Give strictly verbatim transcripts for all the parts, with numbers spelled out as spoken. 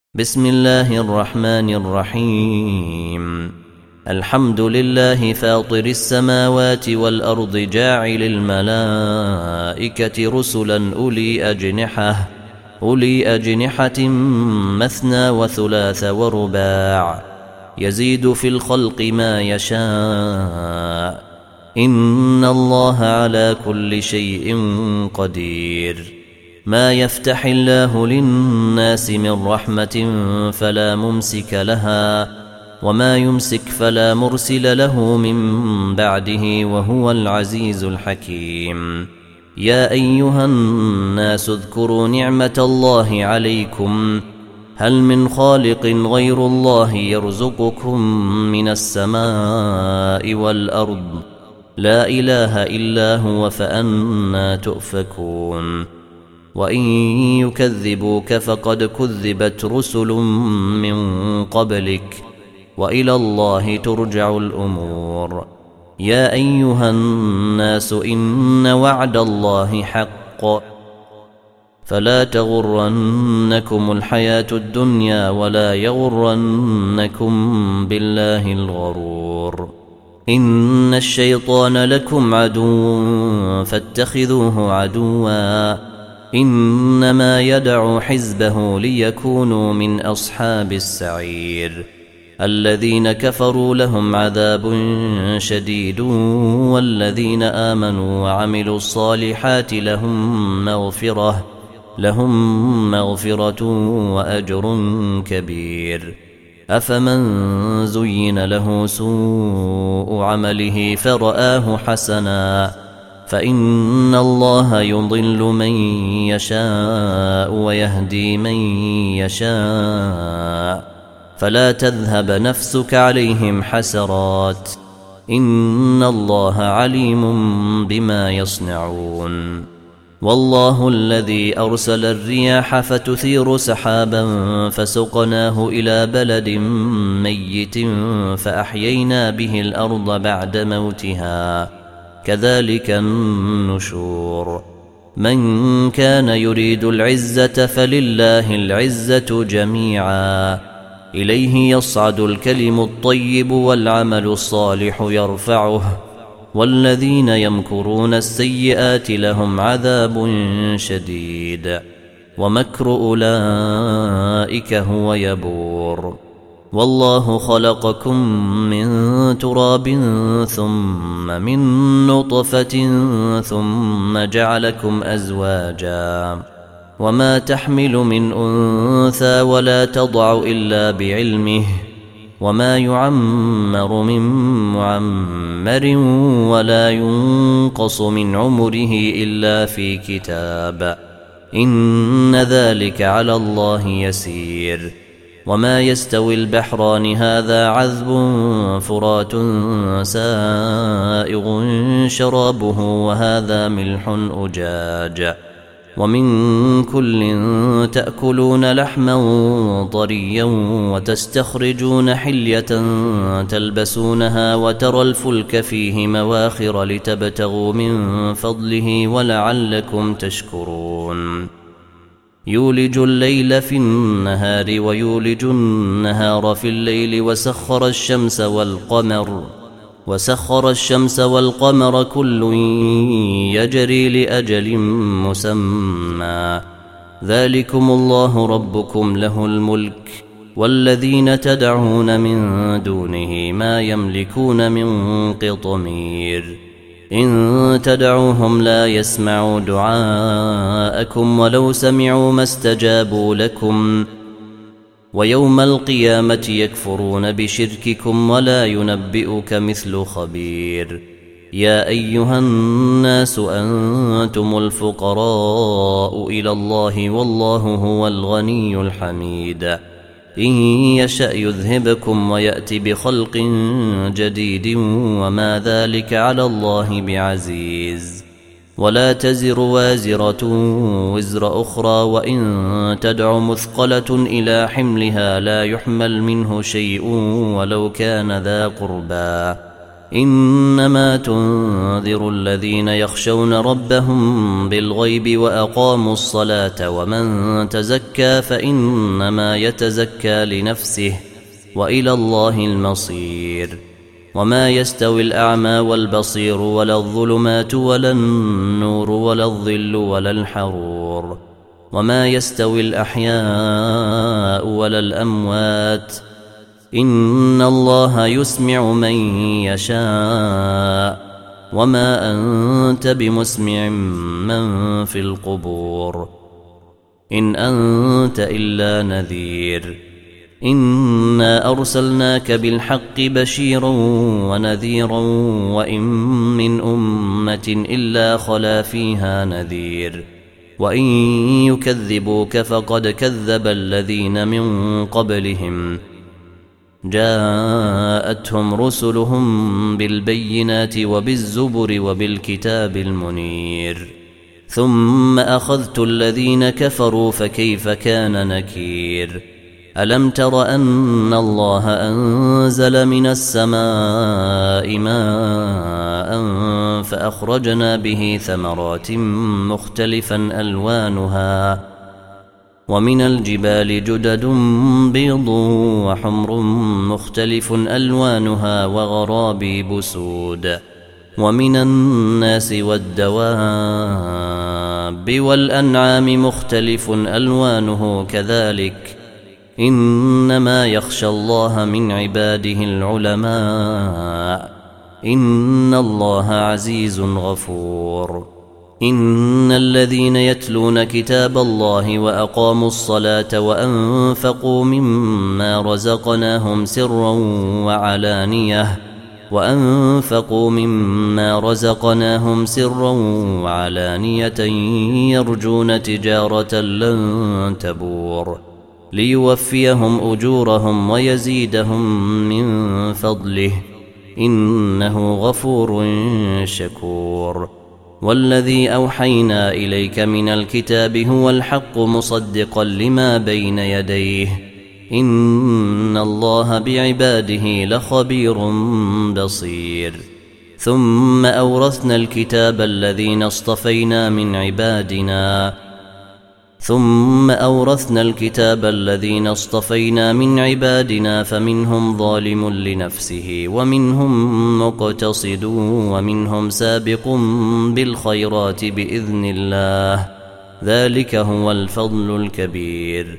بسم الله الرحمن الرحيم. الحمد لله فاطر السماوات والأرض جاعل الملائكة رسلا أولي أجنحة أولي أجنحة مثنى وثلاث ورباع يزيد في الخلق ما يشاء إن الله على كل شيء قدير. ما يفتح الله للناس من رحمة فلا ممسك لها وما يمسك فلا مرسل له من بعده وهو العزيز الحكيم. يا أيها الناس اذكروا نعمة الله عليكم هل من خالق غير الله يرزقكم من السماء والأرض لا إله إلا هو فأنى تؤفكون. وإن يكذبوك فقد كذبت رسل من قبلك وإلى الله ترجع الأمور. يا أيها الناس إن وعد الله حق فلا تغرنكم الحياة الدنيا ولا يغرنكم بالله الغرور. إن الشيطان لكم عدو فاتخذوه عدوا إنما يدعو حزبه ليكونوا من أصحاب السعير. الذين كفروا لهم عذاب شديد والذين آمنوا وعملوا الصالحات لهم مغفرة لهم مغفرة وأجر كبير. أفمن زين له سوء عمله فرآه حسنا فإن الله يضل من يشاء ويهدي من يشاء فلا تذهب نفسك عليهم حسرات إن الله عليم بما يصنعون. والله الذي أرسل الرياح فتثير سحابا فسقناه إلى بلد ميت فأحيينا به الأرض بعد موتها كذلك النشور. من كان يريد العزة فلله العزة جميعا إليه يصعد الكلم الطيب والعمل الصالح يرفعه والذين يمكرون السيئات لهم عذاب شديد ومكر أولئك هو يبور. والله خلقكم من تراب ثم من نطفة ثم جعلكم أزواجا وما تحمل من أنثى ولا تضع إلا بعلمه وما يعمر من معمر ولا ينقص من عمره إلا في كتاب إن ذلك على الله يسير. وما يستوي البحران هذا عذب فرات سائغ شرابه وهذا ملح أجاج ومن كل تأكلون لحما طريا وتستخرجون حلية تلبسونها وترى الفلك فيه مواخر لتبتغوا من فضله ولعلكم تشكرون. يولج الليل في النهار ويولج النهار في الليل وسخر الشمس والقمر وسخر الشمس والقمر كل يجري لأجل مسمى ذلكم الله ربكم له الملك والذين تدعون من دونه ما يملكون من قطمير. إن تدعوهم لا يسمعوا دعاءكم ولو سمعوا ما استجابوا لكم ويوم القيامة يكفرون بشرككم ولا ينبئك مثل خبير. يا أيها الناس أنتم الفقراء إلى الله والله هو الغني الحميد. إن يشأ يذهبكم ويأتي بخلق جديد وما ذلك على الله بعزيز. ولا تزر وازرة وزر أخرى وإن تدع مثقلة إلى حملها لا يحمل منه شيء ولو كان ذا قربى إنما تنذر الذين يخشون ربهم بالغيب وأقاموا الصلاة ومن تزكى فإنما يتزكى لنفسه وإلى الله المصير وما يستوي الأعمى والبصير ولا الظلمات ولا النور ولا الظل ولا الحرور وما يستوي الأحياء ولا الأموات إن الله يسمع من يشاء وما أنت بمسمع من في القبور إن أنت إلا نذير إنا أرسلناك بالحق بشيرا ونذيرا وإن من أمة إلا خلا فيها نذير وإن يكذبوك فقد كذب الذين من قبلهم جاءتهم رسلهم بالبينات وبالزبر وبالكتاب المنير ثم أخذت الذين كفروا فكيف كان نكير ألم تر أن الله أنزل من السماء ماء فأخرجنا به ثمرات مختلفا ألوانها ومن الجبال جدد بيض وحمر مختلف ألوانها وغرابيب سود ومن الناس والدواب والأنعام مختلف ألوانه كذلك إنما يخشى الله من عباده العلماء إن الله عزيز غفور إن الذين يتلون كتاب الله وأقاموا الصلاة وأنفقوا مما رزقناهم سرا وعلانية وأنفقوا مما رزقناهم سرا وعلانية يرجون تجارة لن تبور ليوفيهم أجورهم ويزيدهم من فضله إنه غفور شكور والذي أوحينا إليك من الكتاب هو الحق مصدقا لما بين يديه إن الله بعباده لخبير بصير ثم أورثنا الكتاب الذين اصطفينا من عبادنا ثم أورثنا الكتاب الذين اصطفينا من عبادنا فمنهم ظالم لنفسه ومنهم مقتصد ومنهم سابق بالخيرات بإذن الله ذلك هو الفضل الكبير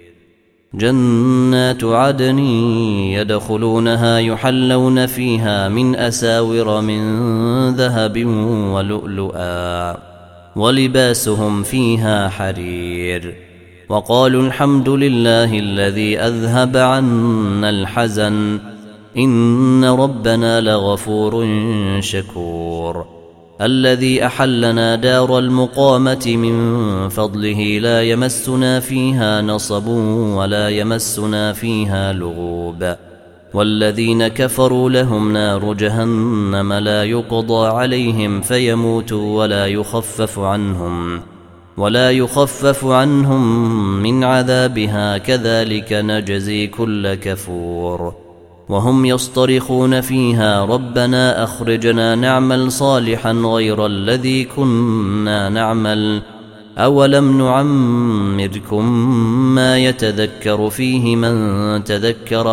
جنات عدن يدخلونها يحلون فيها من أساور من ذهب ولؤلؤا ولباسهم فيها حرير وقالوا الحمد لله الذي أذهب عنا الحزن إن ربنا لغفور شكور الذي أحلنا دار المقامة من فضله لا يمسنا فيها نصب ولا يمسنا فيها لغوب والذين كفروا لهم نار جهنم لا يقضى عليهم فيموتوا ولا يخفف عنهم ولا يخفف عنهم من عذابها كذلك نجزي كل كفور وهم يصطرخون فيها ربنا أخرجنا نعمل صالحا غير الذي كنا نعمل أولم نعمركم ما يتذكر فيه من تذكر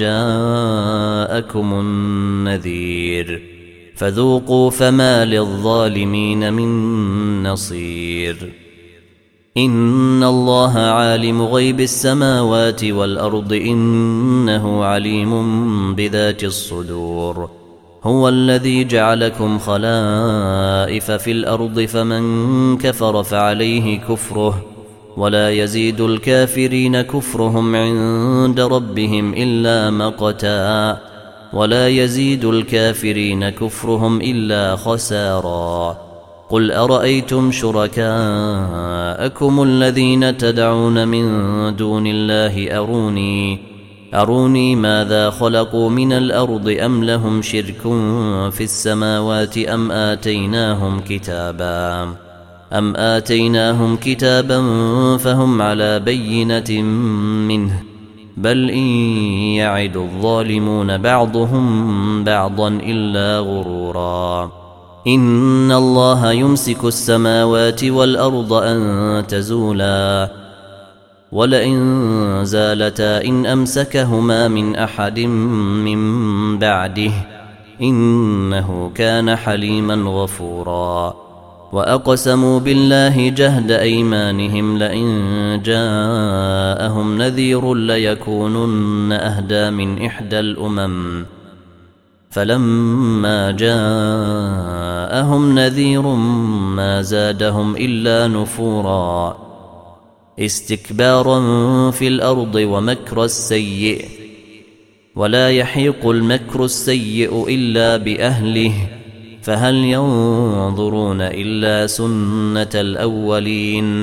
وجاءكم النذير فذوقوا فما للظالمين من نصير إن الله عالم غيب السماوات والأرض إنه عليم بذات الصدور هو الذي جعلكم خلائف في الأرض فمن كفر فعليه كفره ولا يزيد الكافرين كفرهم عند ربهم إلا مقتا ولا يزيد الكافرين كفرهم إلا خسارا قل أرأيتم شركاءكم الذين تدعون من دون الله أروني أروني ماذا خلقوا من الأرض أم لهم شرك في السماوات أم آتيناهم كتابا أم آتيناهم كتابا فهم على بينة منه بل إن يعد الظالمون بعضهم بعضا إلا غرورا إن الله يمسك السماوات والأرض أن تزولا ولئن زالتا إن أمسكهما من أحد من بعده إنه كان حليما غفورا وأقسموا بالله جهد أيمانهم لئن جاءهم نذير ليكونن أهدى من إحدى الأمم فلما جاءهم نذير ما زادهم إلا نفورا استكبارا في الأرض ومكر السيء ولا يحيق المكر السيء إلا بأهله فهل ينظرون إلا سنة الأولين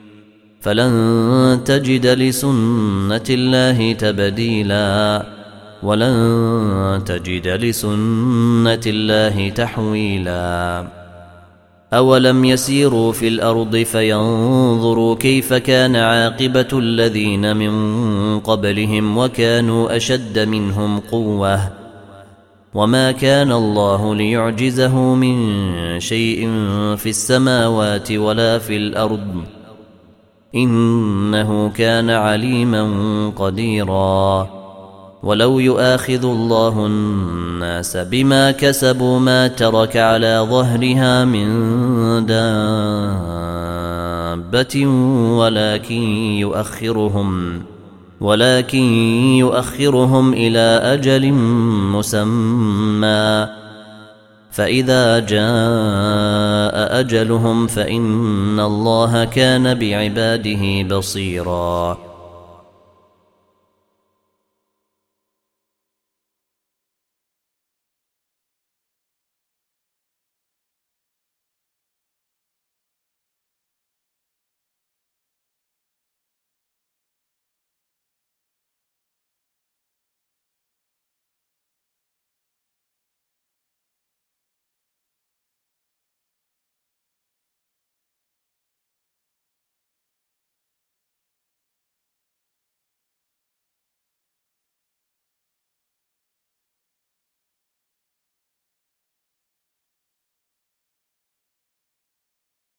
فلن تجد لسنة الله تبديلا ولن تجد لسنة الله تحويلا أولم يسيروا في الأرض فينظروا كيف كان عاقبة الذين من قبلهم وكانوا أشد منهم قوة وما كان الله ليعجزه من شيء في السماوات ولا في الأرض إنه كان عليما قديرا ولو يؤاخذ الله الناس بما كسبوا ما ترك على ظهرها من دابة ولكن يؤخرهم ولكن يؤخرهم إلى أجل مسمى فإذا جاء أجلهم فإن الله كان بعباده بصيرا